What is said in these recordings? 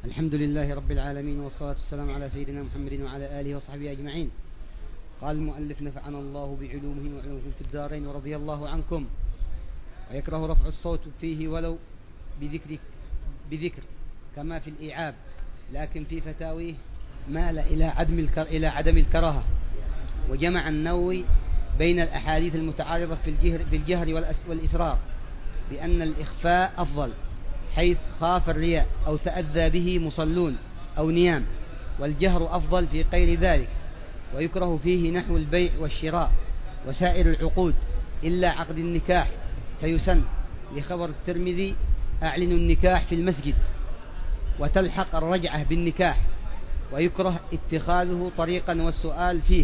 الحمد لله رب العالمين، والصلاة والسلام على سيدنا محمد وعلى آله وصحبه أجمعين. قال المؤلف: نفعنا الله بعلومه وعلومكم في الدارين ورضي الله عنكم. ويكره رفع الصوت فيه ولو بذكر كما في الإيعاب، لكن في فتاويه مال إلى عدم الكراهة. وجمع النووي بين الأحاديث المتعارضة في الجهر والإسرار بأن الإخفاء أفضل، حيث خاف الرياء أو تأذى به مصلون أو نيام، والجهر أفضل في غير ذلك. ويكره فيه نحو البيع والشراء وسائر العقود إلا عقد النكاح، فيسن لخبر الترمذي: أعلنوا النكاح في المسجد، وتلحق الرجعة بالنكاح. ويكره اتخاذه طريقا والسؤال فيه،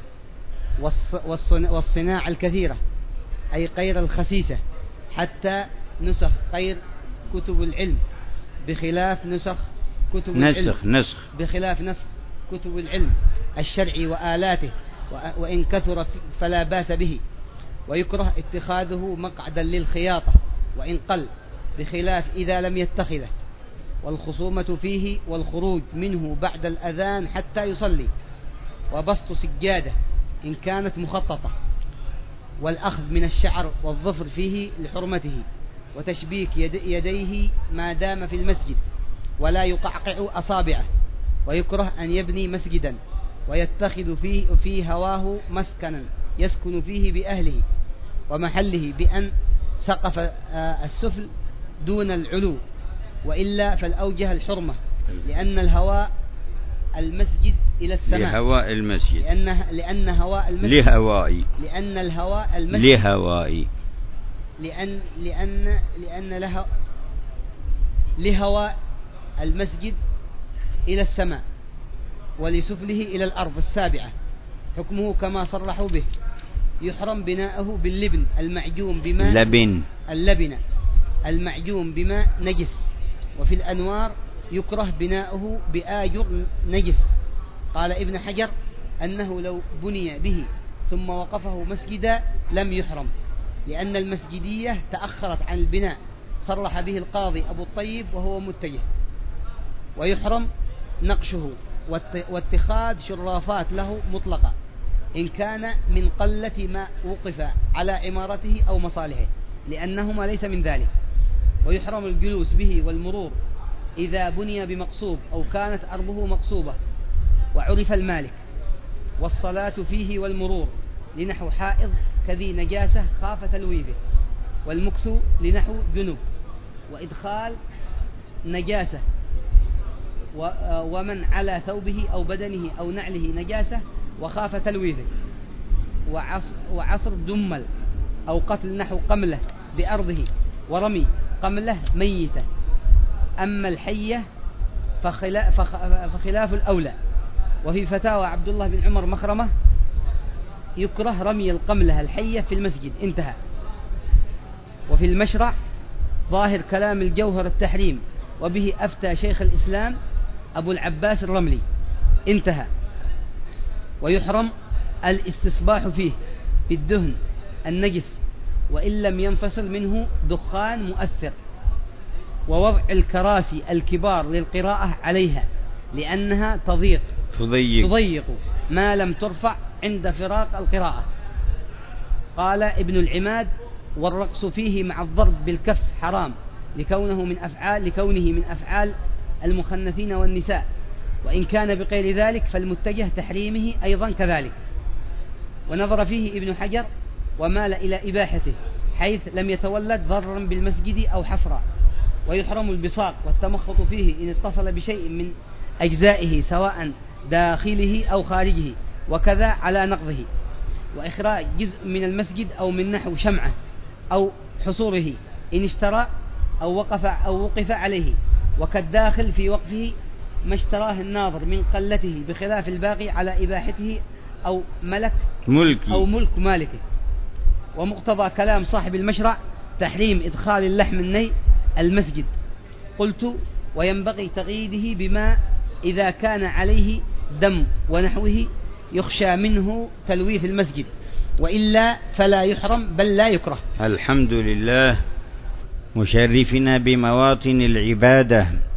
والصناعة الكثيرة أي غير الخسيسة، حتى نسخ غير كتب العلم بخلاف نسخ كتب العلم الشرعي وآلاته، وإن كثر فلا باس به. ويكره اتخاذه مقعدا للخياطة وإن قل، بخلاف إذا لم يتخذه. والخصومة فيه والخروج منه بعد الأذان حتى يصلي، وبسط سجادة إن كانت مخططة، والأخذ من الشعر والظفر فيه لحرمته، وتشبيك يديه ما دام في المسجد، ولا يقعقع أصابعه. ويكره أن يبني مسجدا ويتخذ فيه هواه مسكنا يسكن فيه بأهله ومحله، بأن سقف السفل دون العلو، وإلا فالأوجه الحرمة، لأن الهواء المسجد إلى السماء، لأن الهواء المسجد لهواء المسجد إلى السماء، ولسفله إلى الأرض السابعة. حكمه كما صرحوا به: يحرم بناءه باللبن المعجون بماء نجس. وفي الأنوار يكره بناؤه بآجر نجس. قال ابن حجر أنه لو بني به ثم وقفه مسجدا لم يحرم، لأن المسجدية تأخرت عن البناء، صرح به القاضي أبو الطيب وهو متجه. ويحرم نقشه واتخاذ شرافات له مطلقة، إن كان من قلة ما وقف على عمارته أو مصالحه، لأنهما ليس من ذلك. ويحرم الجلوس به والمرور إذا بني بمقصوب أو كانت أرضه مقصوبة وعرف المالك. والصلاة فيه والمرور لنحو حائض كذي نجاسة خاف تلويثه، والمكث لنحو جنوب، وإدخال نجاسة، ومن على ثوبه أو بدنه أو نعله نجاسة وخاف تلويثه. وعصر دمل أو قتل نحو قملة بأرضه، ورمي قملة ميتة. أما الحية فخلاف الأولى. وفي فتاوى عبد الله بن عمر مخرمة: يكره رمي القملة الحية في المسجد، انتهى. وفي المشرع ظاهر كلام الجوهر التحريم، وبه أفتى شيخ الإسلام أبو العباس الرملي، انتهى. ويحرم الاستصباح فيه بالدهن النجس وإن لم ينفصل منه دخان مؤثر. ووضع الكراسي الكبار للقراءة عليها، لأنها تضيق ما لم ترفع عند فراق القراءة. قال ابن العماد: والرقص فيه مع الضرب بالكف حرام، لكونه من أفعال المخنثين والنساء، وإن كان بغير ذلك فالمتجه تحريمه أيضا كذلك. ونظر فيه ابن حجر ومال إلى إباحته، حيث لم يتولد ضررا بالمسجد أو حصرا. ويحرم البصاق والتمخط فيه إن اتصل بشيء من أجزائه سواء داخله أو خارجه، وكذا على نقضه. وإخراج جزء من المسجد أو من نحو شمعة أو حصوره إن اشترى أو وقف عليه، وكالداخل في وقفه ما اشتراه الناظر من قلته، بخلاف الباقي على إباحته أو ملك مالكه. ومقتضى كلام صاحب المشرع تحريم إدخال اللحم الني المسجد. قلت: وينبغي تقييده بما إذا كان عليه دم ونحوه يخشى منه تلويث المسجد، وإلا فلا يحرم بل لا يكره. الحمد لله مشرفنا بمواطن العبادة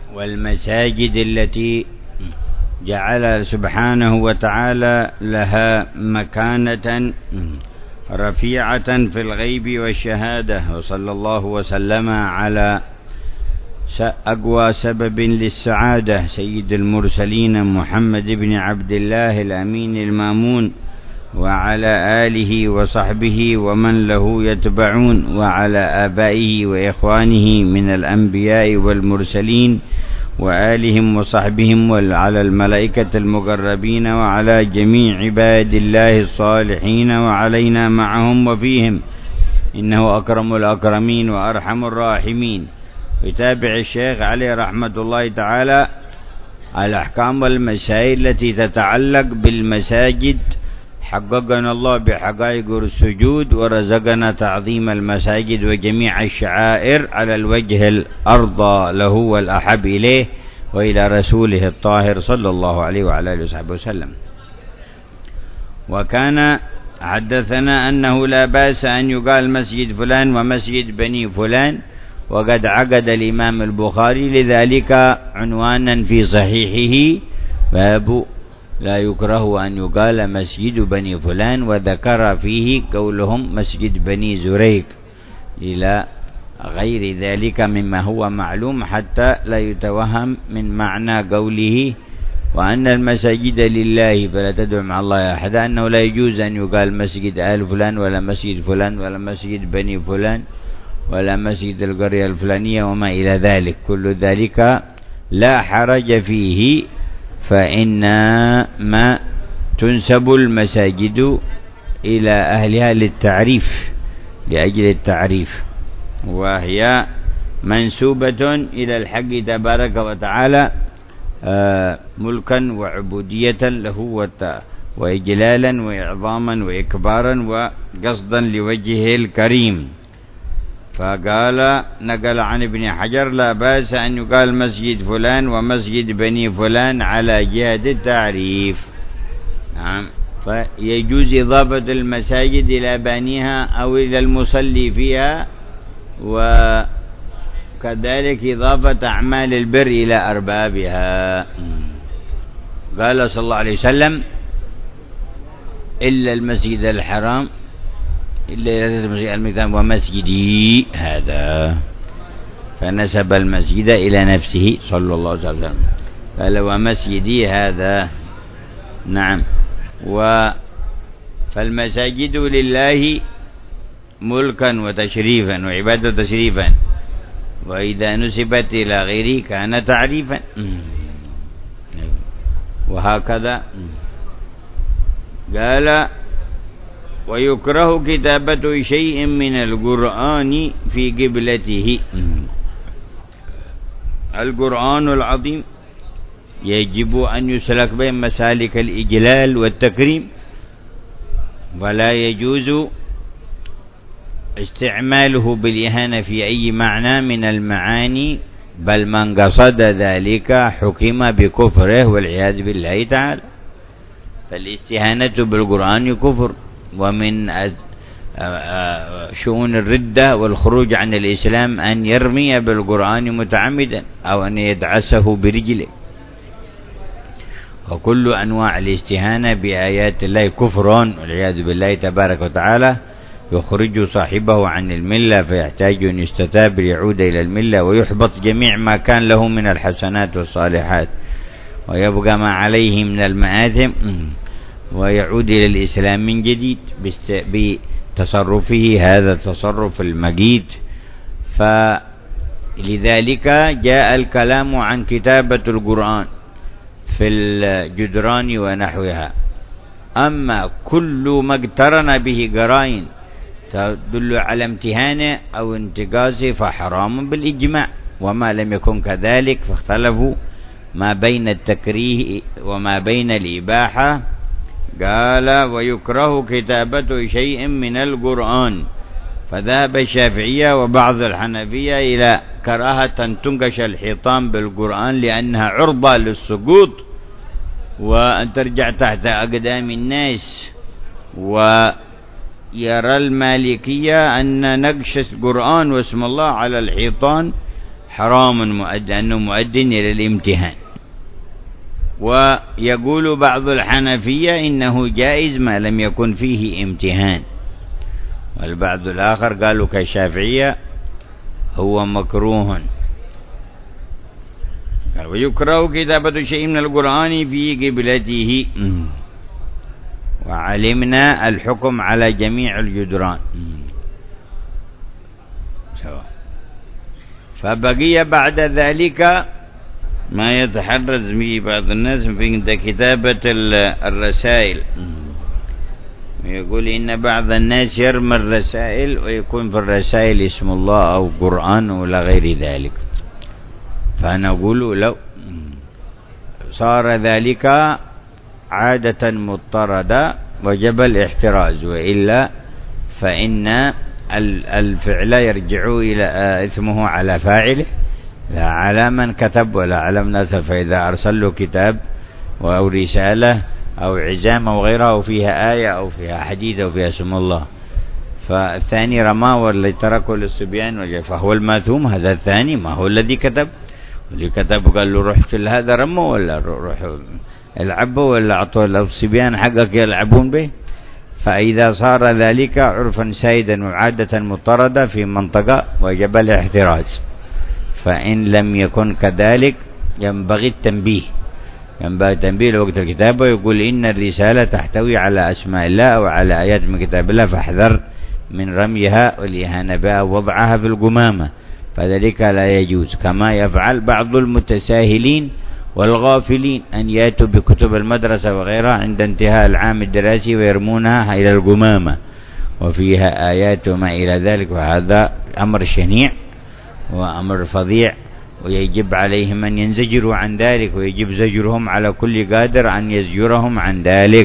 والمساجد التي جعل سبحانه وتعالى لها مكانة رفيعة في الغيب والشهادة. وصلى الله وسلم على أقوى سبب للسعادة سيد المرسلين محمد بن عبد الله الأمين المامون، وعلى آله وصحبه ومن له يتبعون، وعلى آبائه وإخوانه من الأنبياء والمرسلين وآلهم وصحبهم، وعلى الملائكة المقربين، وعلى جميع عباد الله الصالحين، وعلينا معهم وفيهم، إنه أكرم الأكرمين وأرحم الراحمين. يتابع الشيخ عليه رحمة الله تعالى الأحكام والمسائل التي تتعلق بالمساجد. حققنا الله بحقائق السجود، ورزقنا تعظيم المساجد وجميع الشعائر على الوجه الأرضى له والأحب إليه وإلى رسوله الطاهر صلى الله عليه وعلى آله وصحبه وسلم. وكان حدثنا أنه لا بأس أن يقال مسجد فلان ومسجد بني فلان، وقد عقد الإمام البخاري لذلك عنوانا في صحيحه: باب لا يكره أن يقال مسجد بني فلان، وذكر فيه قولهم مسجد بني زريق إلى غير ذلك مما هو معلوم، حتى لا يتوهم من معنى قوله وأن المساجد لله فلا تدعوا مع الله أحدا، أنه لا يجوز أن يقال مسجد آل فلان ولا مسجد فلان ولا مسجد بني فلان ولا مسجد القرية الفلانية وما إلى ذلك. كل ذلك لا حرج فيه، فإنما تنسب المساجد إلى أهلها للتعريف، لأجل التعريف، وهي منسوبة إلى الحق تبارك وتعالى ملكا وعبودية له وإجلالا وإعظاما وإكبارا وقصدا لوجهه الكريم. فقال نقل عن ابن حجر: لا بأس أن يقال مسجد فلان ومسجد بني فلان على جهة التعريف. نعم، فيجوز إضافة المساجد إلى بانيها أو إلى المصلي فيها، وكذلك إضافة أعمال البر إلى أربابها. قال صلى الله عليه وسلم: إلا المسجد الحرام إلا المثال ومسجدي هذا، فنسب المسجد إلى نفسه صلى الله عليه وسلم، قال ومسجدي هذا. نعم، فالمساجد لله ملكا وتشريفا وعبادة تشريفا، وإذا نسبت إلى غيره كان تعريفا، وهكذا. قال: ويكره كتابة شيء من القرآن في قبلته. القرآن العظيم يجب أن يسلك بين مسالك الإجلال والتكريم، ولا يجوز استعماله بالإهانة في أي معنى من المعاني، بل من قصد ذلك حكم بكفره والعياذ بالله تعالى. فالاستهانة بالقرآن كفر، ومن شؤون الردة والخروج عن الإسلام أن يرمي بالقرآن متعمدا أو أن يدعسه برجله. وكل أنواع الاستهانة بآيات الله كفر والعياذ بالله تبارك وتعالى، يخرج صاحبه عن الملة، فيحتاج أن يستتاب ليعود إلى الملة، ويحبط جميع ما كان له من الحسنات والصالحات، ويبقى ما عليه من المآثم، ويعود إلى الإسلام من جديد بتصرفه هذا التصرف المجيد. فلذلك جاء الكلام عن كتابة القرآن في الجدران ونحوها. أما كل ما اقترن به قرائن تدل على امتهانه أو انتقاصه فحرام بالإجماع، وما لم يكن كذلك فاختلفوا ما بين التكريه وما بين الإباحة. قال: ويكره كتابة شيء من القرآن. فذهب الشافعية وبعض الحنفية إلى كراهة أن تنقش الحيطان بالقرآن لأنها عرضة للسقوط وأن ترجع تحت أقدام الناس. ويرى المالكية أن نقش القرآن واسم الله على الحيطان حرام أنه مؤد إلى الامتهان. ويقول بعض الحنفية إنه جائز ما لم يكن فيه امتهان، والبعض الآخر قالوا كالشافعية هو مكروه. قال ويكره كتابة شيء من القرآن في قبلته، وعلمنا الحكم على جميع الجدران سواء. فبقي بعد ذلك ما يتحرز به بعض الناس في كتابة الرسائل. يقول إن بعض الناس يرمي الرسائل ويكون في الرسائل اسم الله أو قرآن ولا غير ذلك. فنقول لو صار ذلك عادة مضطردة وجب الاحتراز، وإلا فإن الفعل يرجع إلى إثمه على فاعله لا على من كتب ولا على من أرسل. فإذا أرسل له كتاب أو رسالة أو عزام أو غيرها وفيها آية أو فيها حديث أو فيها اسم الله، فالثاني رماه والذي تركه للصبيان فهو الماثوم. هذا الثاني ما هو الذي كتب، واللي كتب قال له روح في هذا رمه ولا روح العبه ولا أعطوا الصبيان حقك يلعبون به. فإذا صار ذلك عرفا سائدا وعادة مضطردة في منطقة وجب الاحتراز. فإن لم يكن كذلك ينبغي التنبيه لوقت الكتابة، ويقول إن الرسالة تحتوي على أسماء الله وعلى آيات من كتاب الله، فاحذر من رميها والإهانة بها ووضعها في القمامة، فذلك لا يجوز. كما يفعل بعض المتساهلين والغافلين أن يأتوا بكتب المدرسة وغيرها عند انتهاء العام الدراسي ويرمونها إلى القمامة وفيها آيات وما إلى ذلك، وهذا أمر شنيع وأمر فظيع، ويجب عليهم أن ينزجروا عن ذلك، ويجب زجرهم على كل قادر أن يزجرهم عن ذلك.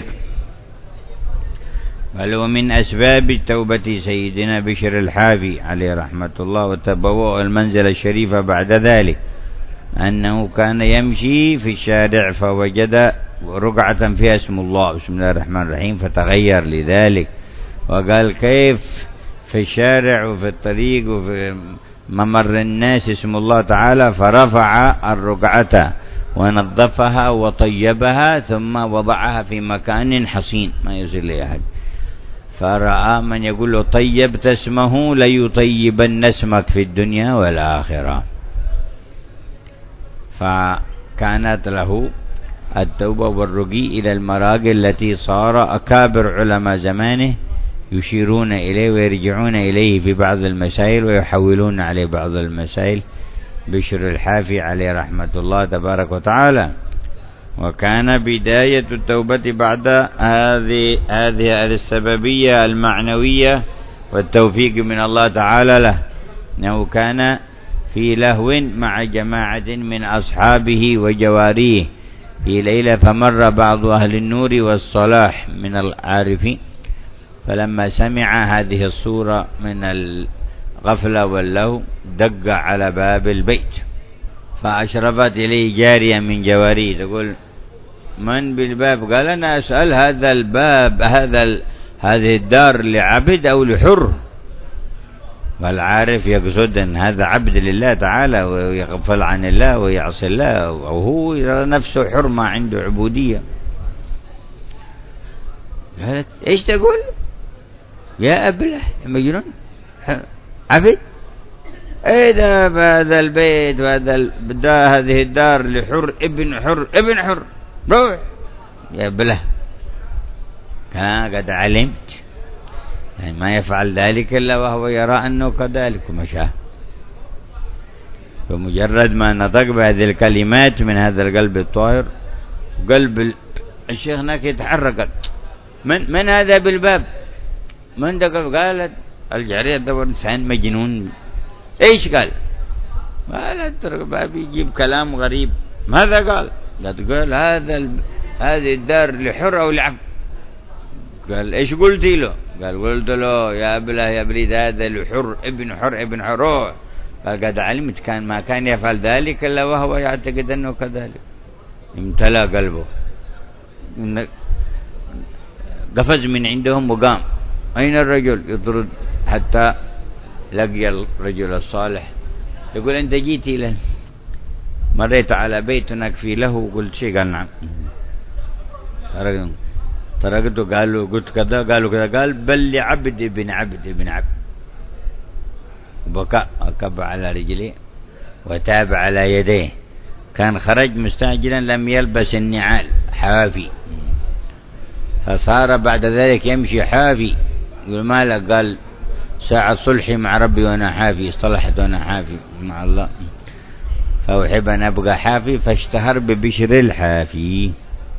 بل ومن أسباب التوبة سيدنا بشر الحافي عليه رحمة الله وتبوأ المنزل الشريفة بعد ذلك أنه كان يمشي في الشارع فوجد رقعة فيها اسم الله بسم الله الرحمن الرحيم، فتغير لذلك وقال كيف في الشارع وفي الطريق وفي ممر الناس اسم الله تعالى، فرفع الرقعة ونظفها وطيبها ثم وضعها في مكان حصين ما يصل لأحد. فرأى من يقول له طيبت اسمه ليطيبن اسمك في الدنيا والآخرة. فكانت له التوبة والرجوع إلى المراجع التي صار أكابر علماء زمانه يشيرون إليه ويرجعون إليه في بعض المسائل ويحولون عليه بعض المسائل، بشر الحافي عليه رحمة الله تبارك وتعالى. وكان بداية التوبة بعد هذه السببية المعنوية والتوفيق من الله تعالى له، أنه كان في لهو مع جماعة من أصحابه وجواريه في ليلة، فمر بعض أهل النور والصلاح من العارفين، فلما سمع هذه الصورة من الغفلة واللهو دق على باب البيت، فأشرفت إليه جارية من جواريه تقول من بالباب؟ قال أنا أسأل هذا الباب هذه الدار لعبد أو لحر؟ والعارف يقصد أن هذا عبد لله تعالى ويغفل عن الله ويعصي الله، وهو يرى نفسه حر ما عنده عبودية. قالت إيش تقول يا أبله يا مجنون عبد؟ إذا هذا البيت وهذا هذه الدار لحر ابن حر روح يا أبله. قد علمت يعني ما يفعل ذلك إلا وهو يرى أنه كذلك ومشاه. بمجرد ما نطق بهذه الكلمات من هذا القلب الطاهر، قلب الشيخ هناك يتحرك. من هذا بالباب؟ من دقل؟ قالت الجارية دور إنسان مجنون. إيش قال؟ قالت الباب يجيب كلام غريب. ماذا قال؟ قال هذه الدار لحر أو لعبد. قال إيش قلتي له؟ قلت له يا أبله يا بريد هذا لحر ابن حر. قال قد علمت ما كان يفعل ذلك إلا وهو يعتقد أنه كذلك. امتلأ قلبه، قفز من عندهم وقام. أين الرجل؟ يطرد حتى لقي الرجل الصالح يقول أنت جيت إلى مريت على بيت نكفي له وقلت شيء؟ قال نعم. تركته. قلت كذا، قالوا كذا. قال بل لعبد بن عبد بن عبد. بكى، أكب على رجليه وتاب على يديه. كان خرج مستعجلا لم يلبس النعال، حافي، فصار بعد ذلك يمشي حافي. يقول ما لك؟ قال ساعة صلحي مع ربي وأنا حافي، اصطلحت وأنا حافي مع الله، فأحب أن أبقى حافي، فاشتهر ببشر الحافي،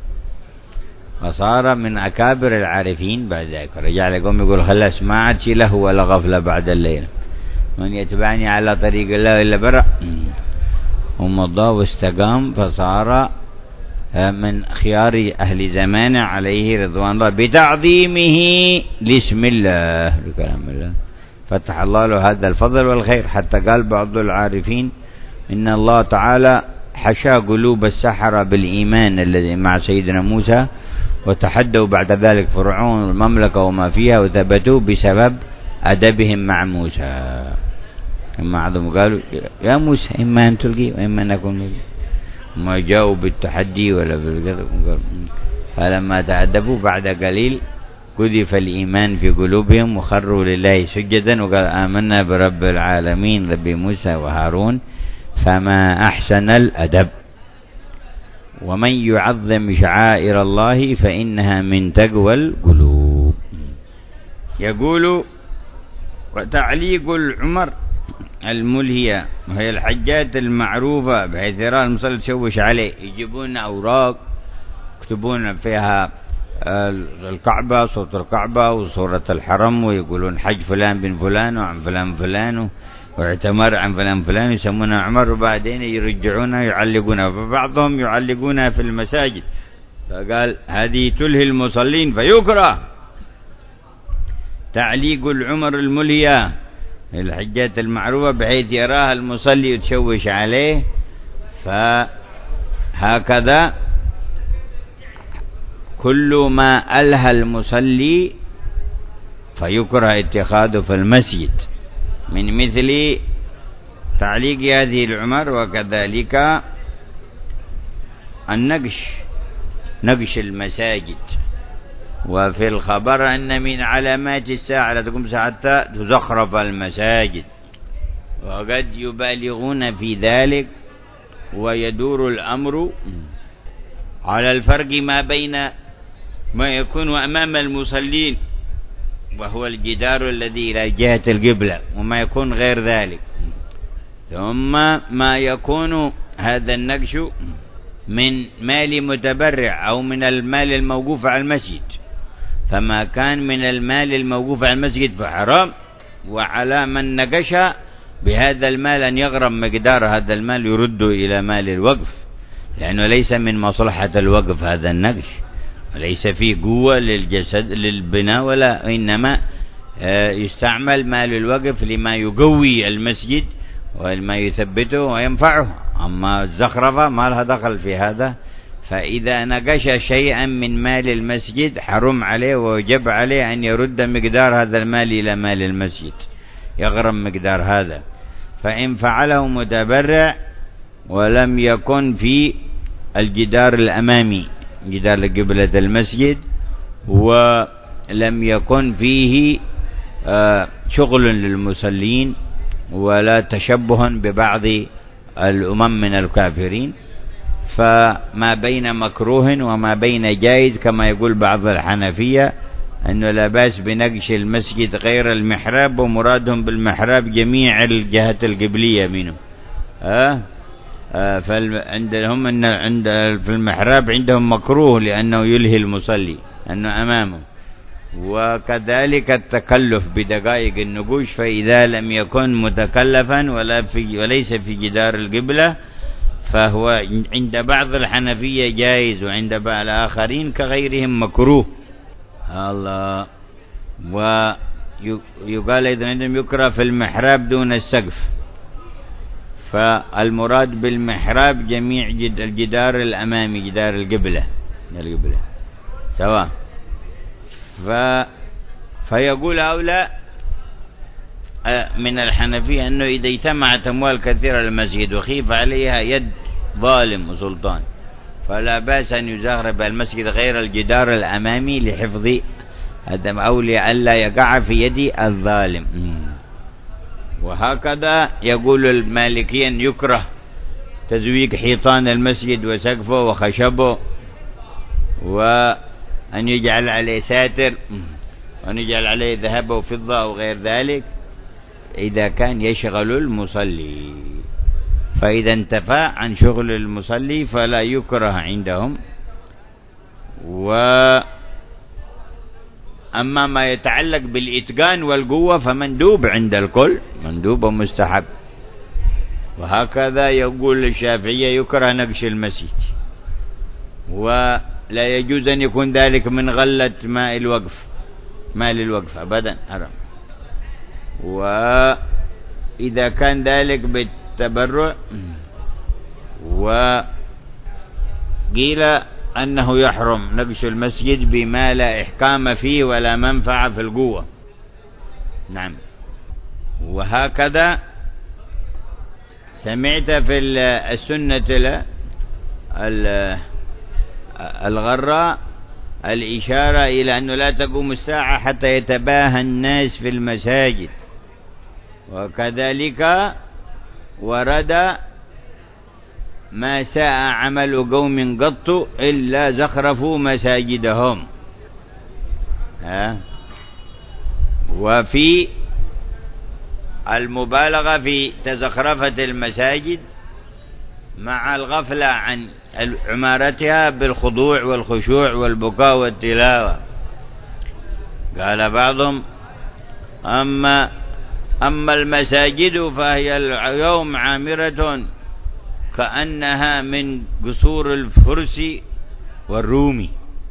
فصار من أكابر العارفين. بعد ذلك رجع لقوم يقول خلاص ما عاد شي له ولا غفلة بعد الليل، من يتبعني على طريق الله إلا برأ. ومضى واستقام، فصار من خيار أهل زمانه عليه رضوان الله بتعظيمه لاسم الله، لكلام الله، فتح الله له هذا الفضل والخير. حتى قال بعض العارفين إن الله تعالى حشى قلوب السحرة بالإيمان الذي مع سيدنا موسى، وتحدوا بعد ذلك فرعون المملكة وما فيها، وثبتوا بسبب أدبهم مع موسى. كما عظم قالوا يا موسى إما أن تلقي وإما أن نكون نلقي، ما جاءوا بالتحدي ولا بالكذا. فلما تأدبوا بعد قليل قذف الإيمان في قلوبهم وخروا لله سجدا وقال آمنا برب العالمين رب موسى وهارون. فما أحسن الأدب. ومن يعظم شعائر الله فإنها من تقوى القلوب. يقول وتعليق العمر الملهية، وهي الحجات المعروفة بحيث يرى المصلي تشوش عليه، يجيبون أوراق يكتبون فيها الكعبة، صورة الكعبة وصورة الحرم، ويقولون حج فلان بن فلان وعن فلان فلان واعتمر عن فلان فلان، يسمونه عمر، وبعدين يرجعونها يعلقونها، فبعضهم يعلقونها في المساجد. فقال هذه تلهي المصلين فيكره. تعليق العمر الملهية الحجات المعروفة بحيث يراها المصلي يتشوش عليه، فهكذا كل ما ألهى المصلي فيكره اتخاذه في المسجد، من مثل تعليق هذه العمر. وكذلك النقش، نقش المساجد. وفي الخبر أن من علامات الساعة لا تقوم حتى تزخرف المساجد، وقد يبالغون في ذلك. ويدور الأمر على الفرق ما بين ما يكون أمام المصلين وهو الجدار الذي إلى جهة القبلة، وما يكون غير ذلك، ثم ما يكون هذا النقش من مال متبرع أو من المال الموقوف على المسجد. فما كان من المال الموقوف على المسجد فحرام، وعلى من نقش بهذا المال أن يغرم مقدار هذا المال يرد إلى مال الوقف، لأنه ليس من مصلحة الوقف هذا النقش، وليس فيه قوة للجسد للبناء، ولا إنما يستعمل مال الوقف لما يقوي المسجد وما يثبته وينفعه. أما الزخرفة ما لها دخل في هذا. فإذا نقش شيئا من مال المسجد حرم عليه ووجب عليه أن يرد مقدار هذا المال إلى مال المسجد، يغرم مقدار هذا. فإن فعله متبرع ولم يكن في الجدار الأمامي جدار قبلة المسجد، ولم يكن فيه شغل للمصلين ولا تشبه ببعض الأمم من الكافرين، فما بين مكروه وما بين جائز، كما يقول بعض الحنفية أنه لا بأس بنقش المسجد غير المحراب، ومرادهم بالمحراب جميع الجهات القبلية منه. فعندهم أن في المحراب عندهم مكروه لأنه يلهي المصلي أنه أمامه. وكذلك التكلف بدقائق النقوش، فإذا لم يكن متكلفا وليس في جدار القبلة فهو عند بعض الحنفية جائز، وعند بعض الآخرين كغيرهم مكروه. الله. ويقال أيضا عندهم يكره في المحراب دون السقف، فالمراد بالمحراب جميع الجدار الأمامي جدار القبلة سواء. فيقول هؤلاء من الحنفية أنه إذا اجتمعت أموال كثيرة للمسجد وخيف عليها يد ظالم وسلطان فلا بأس أن يزخرف المسجد غير الجدار الأمامي لحفظ الدم أو لئلا يقع في يد الظالم. وهكذا يقول المالكي أن يكره تزويق حيطان المسجد وسقفه وخشبه وأن يجعل عليه ساتر وأن يجعل عليه ذهب وفضة أو غير ذلك إذا كان يشغل المصلي، فإذا انتفى عن شغل المصلي فلا يكره عندهم. أما ما يتعلق بالإتقان والقوة فمندوب عند الكل، مندوب ومستحب. وهكذا يقول الشافعية يكره نقش المسجد ولا يجوز أن يكون ذلك من غلة ماء الوقف أبدا حرام. وإذا كان ذلك بالتبرع وقيل أنه يحرم نقش المسجد بما لا إحكام فيه ولا منفعة في القوة. نعم. وهكذا سمعت في السنة الغراء الإشارة إلى أنه لا تقوم الساعة حتى يتباهى الناس في المساجد. وكذلك ورد ما ساء عمل قوم قط إلا زخرفوا مساجدهم. وفي المبالغة في تزخرفة المساجد مع الغفلة عن عمارتها بالخضوع والخشوع والبكاء والتلاوة. قال بعضهم أما المساجد فهي اليوم عامرة كأنها من قصور الفرس والروم،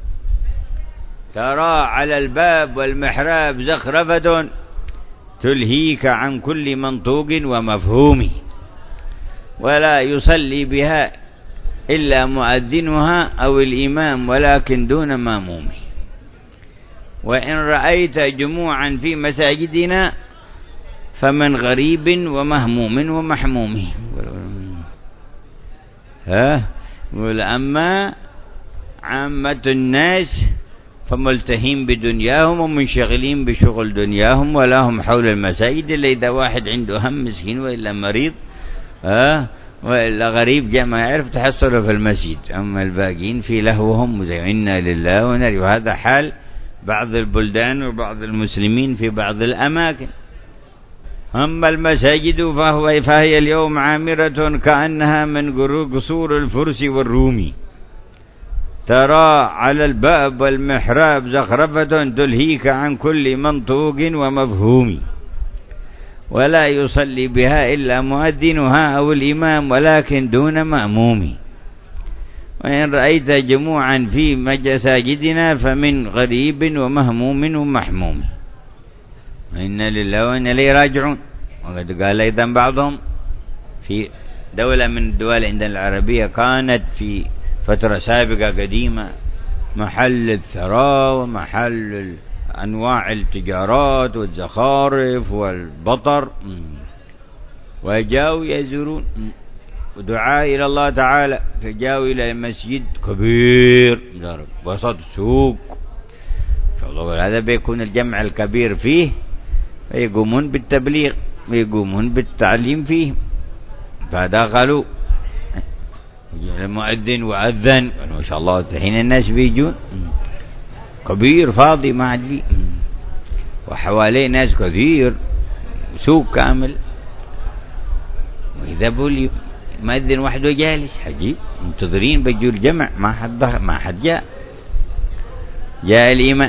ترى على الباب والمحراب زخرفة تلهيك عن كل منطوق ومفهوم، ولا يصلي بها إلا مؤذنها أو الإمام ولكن دون ماموم. وإن رأيت جموعا في مساجدنا فمن غريب ومهموم ومحموم. أما عامة الناس فملتهين بدنياهم ومنشغلين بشغل دنياهم ولا هم حول المساجد إلا إذا واحد عنده هم مسكين وإلا مريض وإلا غريب جاء ما يعرف تحصله في المسجد. أما الباقين في لهوهم وإنا لله ونرى. وهذا حال بعض البلدان وبعض المسلمين في بعض الأماكن. أما المساجد فهي اليوم عامرة كأنها من قصور الفرس والروم، ترى على الباب والمحراب زخرفة تلهيك عن كل منطوق ومفهوم، ولا يصلي بها إلا مؤذنها أو الإمام ولكن دون مأموم. وإن رأيت جموعا في مساجدنا فمن غريب ومهموم ومحموم. وإنا لله وإنا إليه راجعون. وقد قال أيضا بعضهم في دولة من الدول عندنا العربية كانت في فترة سابقة قديمة محل الثراء ومحل أنواع التجارات والزخارف والبطر، وجاءوا يزورون ودعاء إلى الله تعالى، فجاءوا إلى مسجد كبير وسط سوق، هذا بيكون الجمع الكبير فيه، ويقومون بالتبليغ ويقومون بالتعليم فيه. فدخلوا المؤذن وأذن ما شاء الله الحين الناس بيجون كبير فاضي ما عاد بي، وحواليه ناس كثير سوق كامل. وإذا بولي مؤذن وحده جالس حجيب منتظرين بيجوا الجمع ما حد جاء الإمام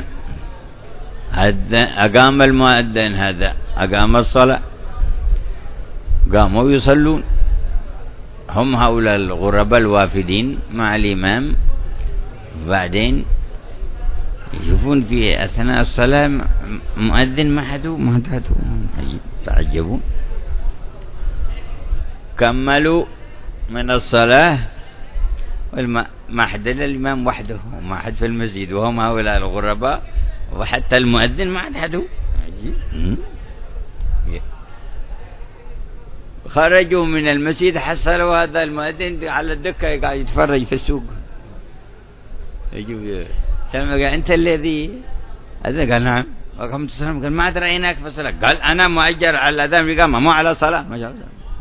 أقام المؤذن هذا أقام الصلاة، قاموا يصلون هم هؤلاء الغرباء الوافدين مع الإمام. بعدين يشوفون في أثناء الصلاة مؤذن ما حدو تعجبون. كملوا من الصلاة ما حد إلا الإمام وحده وما حد في المسجد وهم هؤلاء الغرباء، وحتى المؤذن ما حد. خرجوا من المسجد حصلوا هذا المؤذن على الدكة قاعد يتفرج في السوق. يجوا سلم قال أنت الذي هذا؟ قال نعم. وقام تسلم قال ما رأيناك في الصلاة. قال أنا مؤجر على الأذان بقامة مو على الصلاة. ما شاء الله.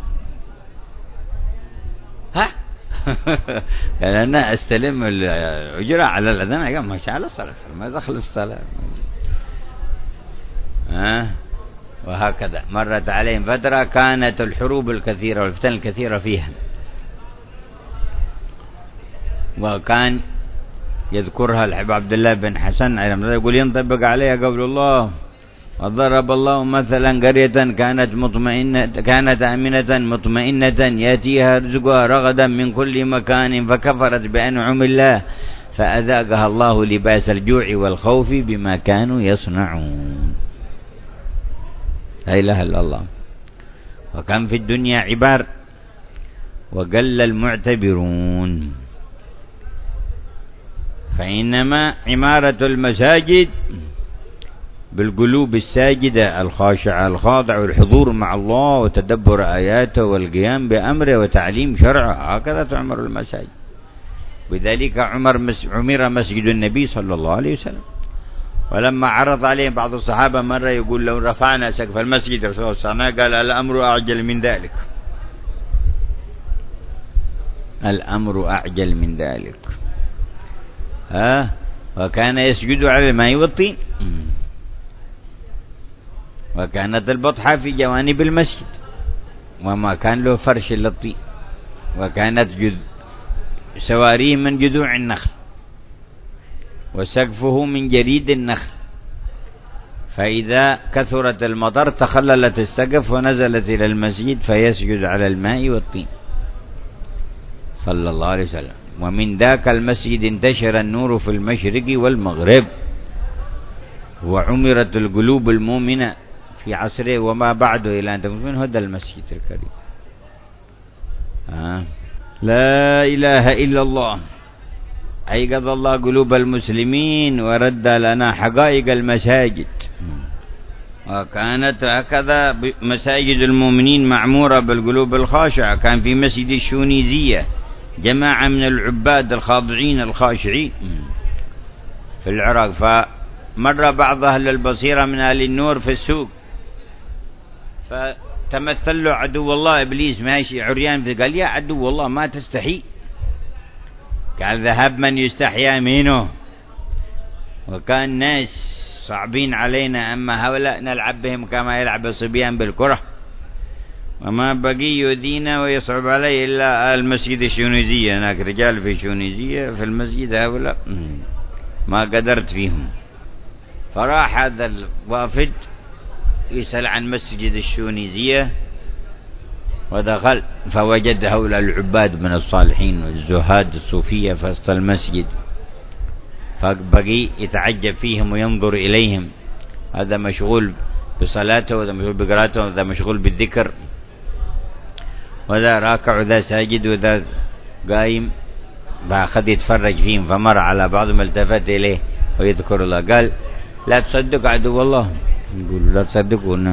ها قال أنا أستلم الأجرة على الأذان. قال ما شاء الله الصلاة ما دخل في الصلاة. وهكذا مرت عليهم فترة كانت الحروب الكثيرة والفتن الكثيرة فيها. وكان يذكرها الحبيب عبد الله بن حسن يقول ينطبق عليها قول الله وضرب الله مثلا قرية كانت آمنة مطمئنة يأتيها رزقها رغدا من كل مكان فكفرت بأنعم الله فأذاقها الله لباس الجوع والخوف بما كانوا يصنعون. لا إله إلا الله. وكم في الدنيا عبار وقل المعتبرون. فإنما عمارة المساجد بالقلوب الساجدة الخاشعة الخاضع والحضور مع الله وتدبر آياته والقيام بأمره وتعليم شرعه، هكذا تعمر المساجد. بذلك عمر مسجد النبي صلى الله عليه وسلم. ولما عرض عليه بعض الصحابة مرة يقول لو رفعنا سقف المسجد رسول الله صلى الله عليه وسلم قال الأمر أعجل من ذلك. الأمر أعجل من ذلك. وكان يسجد على الماء والطين. وكانت البطحة في جوانب المسجد وما كان له فرش للطين. وكانت سواريه من جذوع النخل وسقفه من جريد النخل، فإذا كثرت المطر تخللت السقف ونزلت إلى المسجد فيسجد على الماء والطين صلى الله عليه وسلم. ومن ذاك المسجد انتشر النور في المشرق والمغرب وعمرت القلوب المؤمنة في عصره وما بعده إلى أن تكون من هذا المسجد الكريم. لا إله إلا الله. أيقظ الله قلوب المسلمين ورد لنا حقائق المساجد. وكانت هكذا مساجد المؤمنين معمورة بالقلوب الخاشعة. كان في مسجد الشونيزية جماعة من العباد الخاضعين الخاشعين في العراق. فمر بعض أهل البصيرة من أهل النور في السوق فتمثل له عدو الله إبليس ماشي عريان، قال يا عدو الله ما تستحي؟ قال ذهب من يستحيا منه. وكان ناس صعبين علينا، أما هؤلاء نلعب بهم كما يلعب الصبيان بالكرة، وما بقي يؤذينا ويصعب عليه إلا المسجد الشونيزية. هناك رجال في شونيزية في المسجد هؤلاء ما قدرت فيهم. فراح هذا الوافد يسأل عن مسجد الشونيزية ودخل فوجد هؤلاء العباد من الصالحين والزهاد الصوفية في وسط المسجد، فبقي يتعجب فيهم وينظر إليهم. هذا مشغول بصلاته وذا مشغول بقراءته وذا مشغول بالذكر وذا راكع وذا ساجد وذا قايم، فأخذ يتفرج فيهم. فمر على بعضهم التفت إليه ويذكر الله قال لا تصدق عدو الله. يقول لا تصدقوا.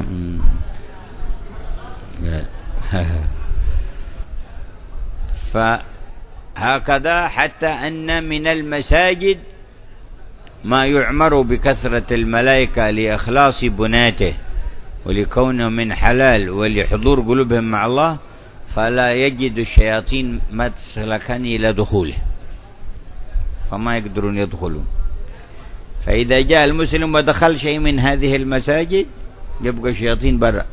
فهكذا حتى أن من المساجد ما يعمر بكثرة الملائكة لإخلاص بناته ولكونه من حلال ولحضور قلوبهم مع الله، فلا يجد الشياطين مسلكا إلى دخوله فما يقدرون يدخلون. فإذا جاء المسلم ودخل شيء من هذه المساجد يبقى الشياطين برا،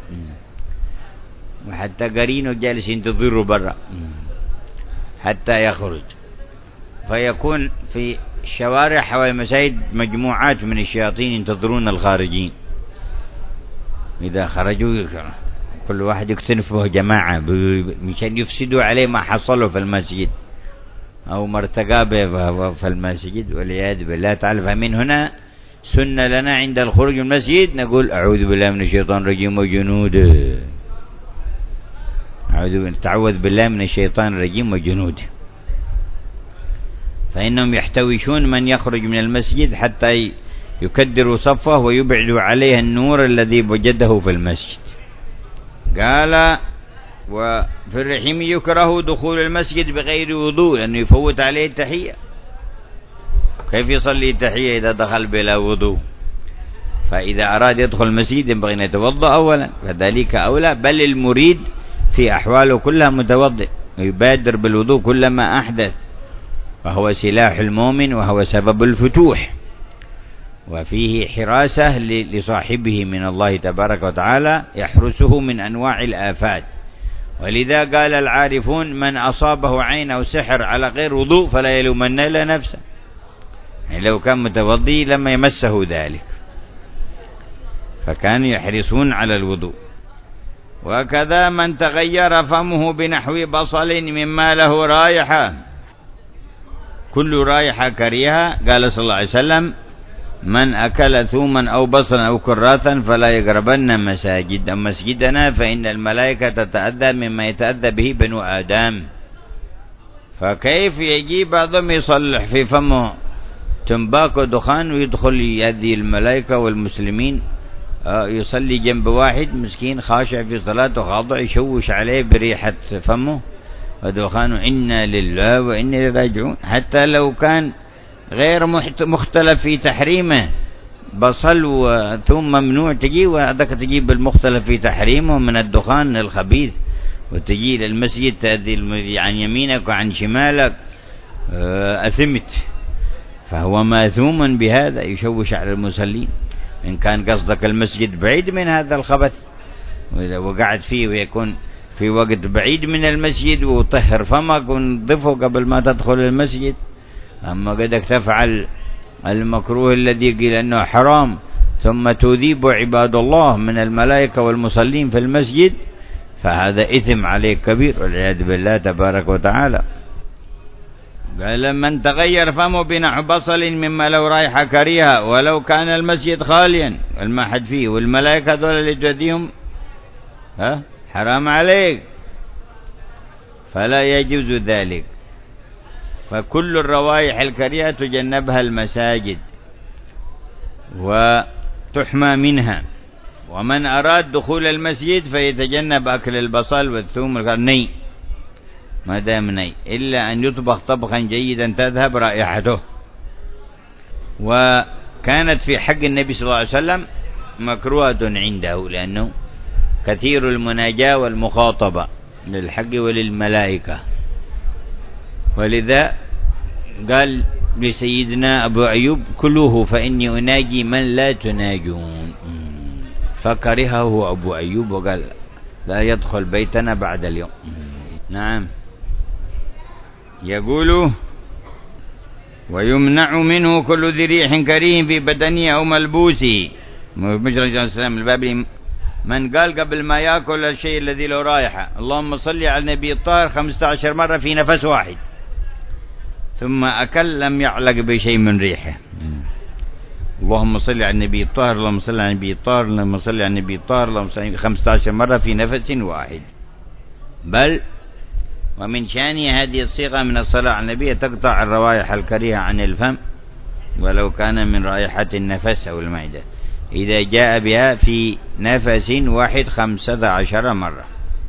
وحتى قرينه جالس ينتظره برا حتى يخرج. فيكون في الشوارع حول المساجد مجموعات من الشياطين ينتظرون الخارجين. إذا خرجوا كل واحد يكتنف به جماعة مشان يفسدوا عليه ما حصلوا في المسجد أو مرتقى به في المسجد والعياذ بالله تعالى. فمن هنا سنة لنا عند الخروج من المسجد نقول أعوذ بالله من الشيطان الرجيم وجنوده. تعوذ بالله من الشيطان الرجيم وجنوده. فإنهم يحتوشون من يخرج من المسجد حتى يكدروا صفه ويبعدوا عليه النور الذي وجده في المسجد. قال وفي الرحم يكره دخول المسجد بغير وضوء لأنه يفوت عليه التحية. كيف يصلي التحية إذا دخل بلا وضوء؟ فإذا أراد يدخل المسجد ينبغي أن يتوضأ أولا، فذلك أولى. بل المريد في أحواله كلها متوضئ، يبادر بالوضوء كلما أحدث، وهو سلاح المؤمن وهو سبب الفتوح، وفيه حراسة لصاحبه من الله تبارك وتعالى يحرسه من أنواع الآفات. ولذا قال العارفون: من أصابه عين أو سحر على غير وضوء فلا يلومن إلا نفسه. يعني لو كان متوضي لما يمسه ذلك، فكانوا يحرصون على الوضوء. وكذا من تغير فمه بنحو بصل مما له رائحة، كل رائحة كريهة. قال صلى الله عليه وسلم: من أكل ثوما أو بصلا أو كراثا فلا يقربن مسجدنا فإن الملائكة تتأذى مما يتأذى به بنو آدم. فكيف يجي بعضهم يصلح في فمه تنباك ودخان ويدخل يأذي الملائكة والمسلمين، يصلي جنب واحد مسكين خاشع في صلاته خاضع يشوش عليه بريحة فمه ودخانه. إنا لله وإنا إليه راجعون. حتى لو كان غير مختلف في تحريمه، بصل وثوم ممنوع، تجي وهذاك تجيب المختلف في تحريمه من الدخان الخبيث وتجي للمسجد تأذي عن يمينك وعن شمالك، أثمت. فهو ماثوم بهذا، يشوش على المصلين. إن كان قصدك المسجد بعيد من هذا الخبث وإذا وقعت فيه ويكون في وقت بعيد من المسجد وطهر فمك ونظفه قبل ما تدخل المسجد. أما قدك تفعل المكروه الذي قيل أنه حرام ثم تذيب عباد الله من الملائكة والمصلين في المسجد، فهذا إثم عليك كبير والعياذ بالله تبارك وتعالى. قال: من تغير فمه بنحو بصل مما لو رائحة كريهة ولو كان المسجد خاليا والما حد فيه والملائكة دول اللي توديهم حرام عليك، فلا يجوز ذلك. فكل الروائح الكريهة تجنبها المساجد وتحمى منها. ومن أراد دخول المسجد فيتجنب أكل البصل والثوم والني ما دام ني، إلا أن يطبخ طبخا جيدا تذهب رائحته. وكانت في حق النبي صلى الله عليه وسلم مكروهة عنده، لأنه كثير المناجاة والمخاطبة للحق وللملائكة. ولذا قال لسيدنا أبو أيوب: كلوه فإني أناجي من لا تناجون. فكرهه أبو أيوب وقال: لا يدخل بيتنا بعد اليوم. نعم. يقول: ويمنع منه كل ذي ريح كريه في بدنه أو ملبوسه. مجرد السلام البابلي من قال قبل ما يأكل الشيء الذي له رائحة: اللهم صل على النبي الطاهر 15 مرة في نفس واحد، ثم أكل لم يعلق بشيء من ريحه. اللهم صل على النبي الطاهر، اللهم صل على النبي الطاهر، اللهم صل على النبي الطاهر، اللهم صل 15 مرة في نفس واحد. بل ومن شأن هذه الصيغة من الصلاة على النبي تقطع الروائح الكريهة عن الفم ولو كان من رائحة النفس أو المعدة، إذا جاء بها في نفس واحد 15 مرة.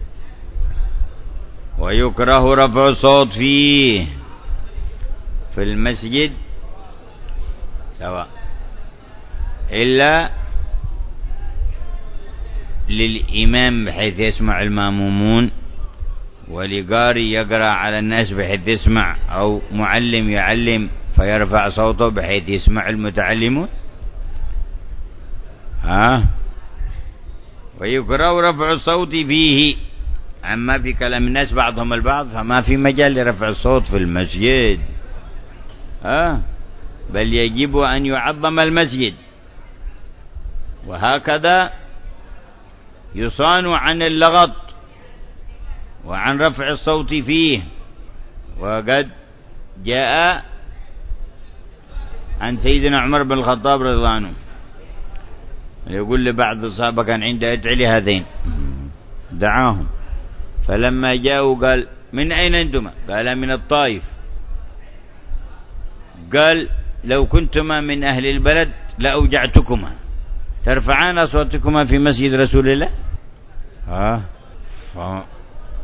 ويكره رفع الصوت فيه في المسجد سواء، إلا للإمام بحيث يسمع المامومون، ولقاري يقرأ على الناس بحيث يسمع، أو معلم يعلم فيرفع صوته بحيث يسمع المتعلمون. ويكره رفع الصوت فيه. أما في كلام الناس بعضهم البعض فما في مجال لرفع الصوت في المسجد، بل يجب أن يعظم المسجد. وهكذا يصان عن اللغط وعن رفع الصوت فيه. وقد جاء عن سيدنا عمر بن الخطاب رضي الله عنه يقول لبعض الصحابة كان عنده ادع لي هذين، دعاهم، فلما جاءوا قال: من أين أنتما؟ قال: من الطائف. قال: لو كنتما من أهل البلد لأوجعتكما، ترفعان أصواتكما في مسجد رسول الله.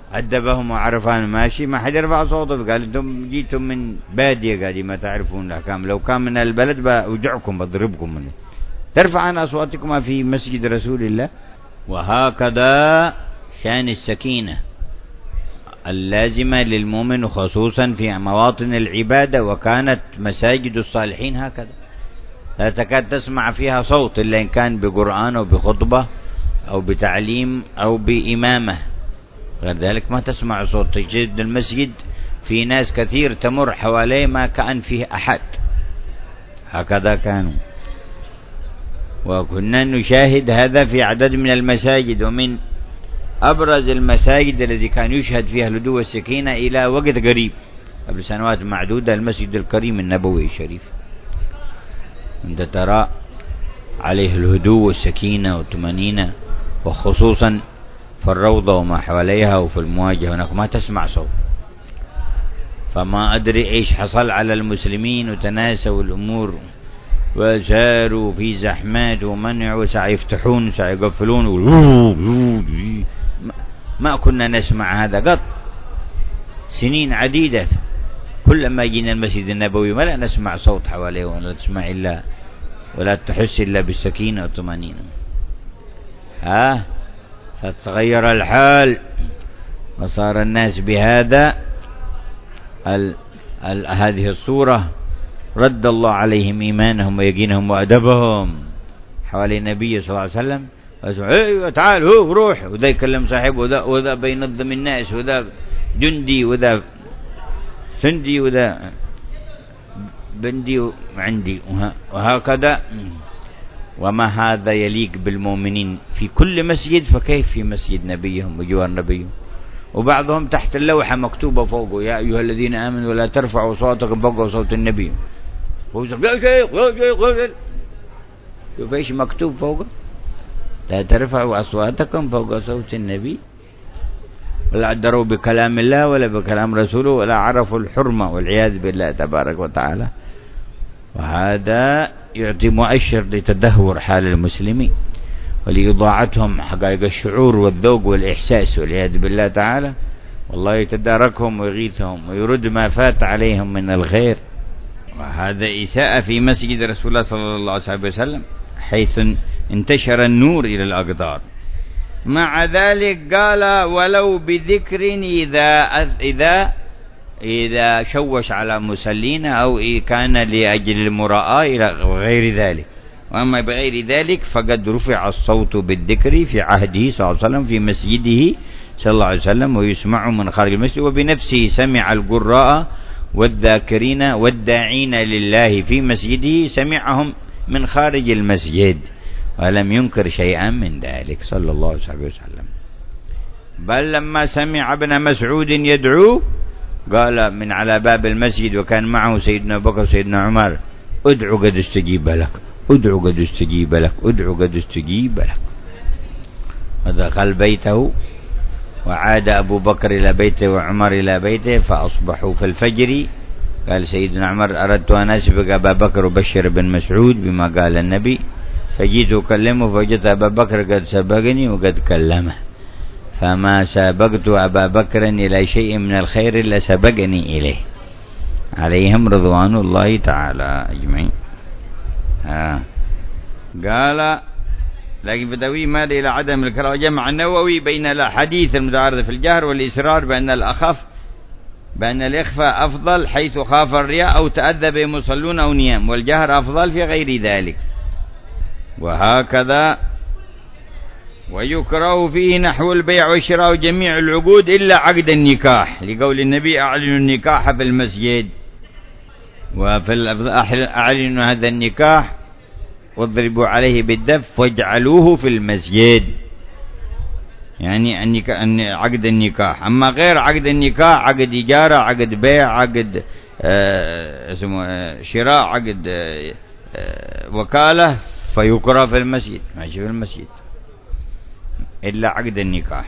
أدبهم وعرفان ماشي، ما حد يرفع صوته. قال أنتم جيتم من بادية قاعدين ما تعرفون الأحكام، لو كان من البلد بوجعكم بضربكم منه. ترفع عن أصواتكم في مسجد رسول الله. وهكذا شان السكينة اللازمة للمؤمن خصوصا في مواطن العبادة، وكانت مساجد الصالحين هكذا لا تكاد تسمع فيها صوت إلا إن كان بقرآن أو بخطبة أو بتعليم أو بإمامة، غير ذلك ما تسمع صوت. تجد المسجد في ناس كثير تمر حواليه ما كان فيه أحد، هكذا كانوا. وكنا نشاهد هذا في عدد من المساجد، ومن أبرز المساجد الذي كان يشهد فيها الهدوء والسكينة إلى وقت قريب قبل سنوات معدودة المسجد الكريم النبوي الشريف، أنت ترى عليه الهدوء والسكينة والطمأنينة، وخصوصا في الروضة وما حواليها وفي المواجهة هناك ما تسمع صوت. فما أدري إيش حصل على المسلمين، وتناسوا الأمور وساروا في زحمات ومنعوا، سيفتحون سيقفلون، ما كنا نسمع هذا قط. سنين عديدة كلما جينا المسجد النبوي ما لا نسمع صوت حواليه، ولا تسمع إلا ولا تحس إلا بالسكينة والطمأنينة. فتغير الحال وصار الناس بهذا هذه الصورة. رد الله عليهم إيمانهم ويقينهم وأدبهم حوالي النبي صلى الله عليه وسلم. ايوه تعال هو روح، وذا يكلم صاحبه، وذا بينظم الناس، وذا جندي، وذا سندي، وذا بندي عندي، وهكذا. وما هذا يليق بالمؤمنين في كل مسجد، فكيف في مسجد نبيهم وجوار نبيهم؟ وبعضهم تحت اللوحة مكتوبة فوقه يا أيها الذين آمنوا ولا ترفعوا صوتكم فوق صوت النبي. يا شيخ شوف ايش مكتوب فوقه، لا ترفعوا أصواتكم فوق صوت النبي. ولا عدروا بكلام الله ولا بكلام رسوله ولا عرفوا الحرمة والعياذ بالله تبارك وتعالى. وهذا يعطي مؤشر لتدهور حال المسلمين ولإضاعتهم حقائق الشعور والذوق والإحساس والعياذ بالله تعالى. والله يتداركهم ويغيثهم ويرد ما فات عليهم من الخير. وهذا إساءة في مسجد رسول الله صلى الله عليه وسلم حيث انتشر النور إلى الأقطار. مع ذلك قال ولو بذكر إذا شوش على مسلين أو كان لأجل المراءة إلى غير ذلك. وأما بغير ذلك فقد رفع الصوت بالذكر في عهده صلى الله عليه وسلم في مسجده صلى الله عليه وسلم، ويسمع من خارج المسجد. وبنفسه سمع القراء والذاكرين والداعين لله في مسجده، سمعهم من خارج المسجد ولم ينكر شيئا من ذلك صلى الله عليه وسلم. بل لما سمع ابن مسعود يدعو قال من على باب المسجد وكان معه سيدنا أبو بكر وسيدنا عمر: ادعو قد استجيب لك، ادعو قد استجيب لك، ادعو قد استجيب لك. ودخل بيته وعاد أبو بكر إلى بيته وعمر إلى بيته، فأصبحوا في الفجر. قال سيدنا عمر: أردت أن أسبق أبا بكر وبشر بن مسعود بما قال النبي، فجيت أكلمه فوجدت أبا بكر قد سبقني وقد كلمه، فما سابقت أبا بكر إلى شيء من الخير إلا سبقني إليه، عليهم رضوان الله تعالى أجمعين. قال لكن فتوي مال إلى عدم الكراهة. جمع النووي بين الحديث المتعارض في الجهر والإسرار بأن الإخفاء أفضل حيث خاف الرياء أو تأذى به مصلون أو نيام، والجهر أفضل في غير ذلك. وهكذا ويكره فيه نحو البيع والشراء وجميع العقود إلا عقد النكاح، لقول النبي: أعلنوا النكاح في المسجد. أعلنوا هذا النكاح واضربوا عليه بالدف واجعلوه في المسجد، يعني عقد النكاح. أما غير عقد النكاح عقد إجارة، عقد بيع، عقد اسمه شراء، عقد وكالة، فيكره في المسجد، ماشي في المسجد إلا عقد النكاح،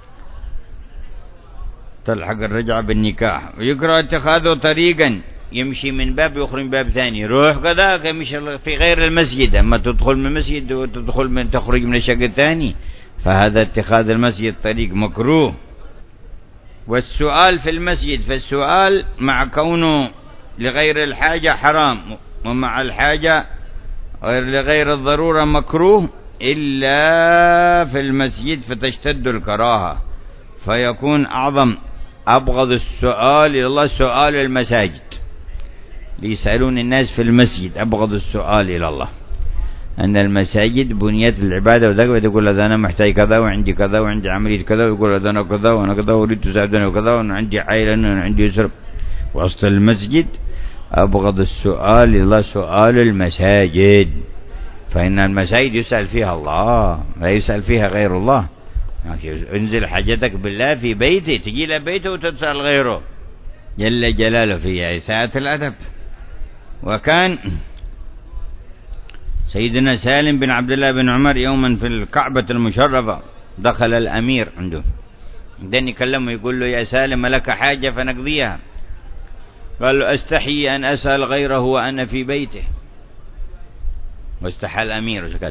تلحق الرجعة بالنكاح. ويكره اتخاذه طريقا يمشي من باب يخرج من باب ثاني، روح كذا يمشي في غير المسجد. أما تدخل من المسجد تخرج من الشق الثاني، فهذا اتخاذ المسجد طريق مكروه. والسؤال في المسجد، فالسؤال مع كونه لغير الحاجة حرام، ومع الحاجة لغير الضرورة مكروه، إلا في المسجد فتشتد الكراهة، فيكون أبغض السؤال إلى الله سؤال المساجد، ليسألون الناس في المسجد، أبغض السؤال إلى الله، أن المساجد بنيت العبادة، وذاك يقول هذا أنا محتاج كذا وعندي كذا وعندي عملية كذا، ويقول هذا أنا كذا وأنا كذا وأريد تساعدني وكذا وأنا عندي عائلة وأنا عندي يسر. وسط المسجد أبغض السؤال إلى الله سؤال المساجد، فإن المساجد يسأل فيها الله، لا يسأل فيها غير الله. انزل حاجتك بالله في بيته، تجي إلى بيته وتسأل غيره جل جلاله في إساءة الأدب. وكان سيدنا سالم بن عبد الله بن عمر يوما في الكعبة المشرفة، دخل الأمير عنده، بعدين يكلمه يقول له: يا سالم لك حاجة فنقضيها؟ قال له: أستحي أن أسأل غيره وأنا في بيته. واستحى الأمير وسكت.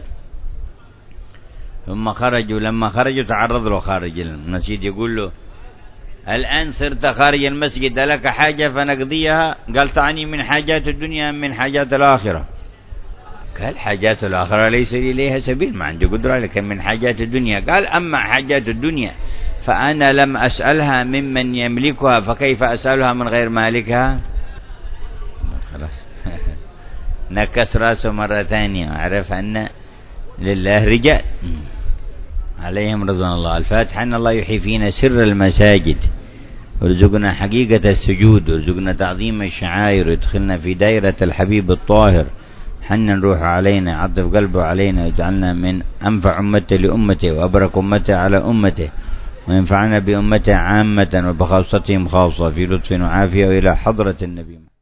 ثم خرجوا، لما خرجوا تعرض له خارج المسجد، يقول له: الآن صرت خارج المسجد لك حاجة فنقضيها؟ قال: تعني من حاجات الدنيا من حاجات الآخرة؟ قال: حاجات الآخرة ليس لي إليها سبيل، ما عندي قدرة، لكن من حاجات الدنيا. قال: أما حاجات الدنيا فأنا لم أسألها ممن يملكها، فكيف أسألها من غير مالكها؟ خلاص نكس رأسه مرة ثانية، وعرف أن لله رجال عليهم رضوان الله. الفاتحة: أن الله يحيي فينا سر المساجد، ورزقنا حقيقة السجود، ورزقنا تعظيم الشعائر، ويدخلنا في دائرة الحبيب الطاهر، حنن روحه علينا، عطف قلبه علينا، ويجعلنا من أنفع أمته لأمته، وأبرك أمته على أمته، وينفعنا بأمته عامة وبخاصتهم خاصة، في لطف وعافية، وإلى حضرة النبي.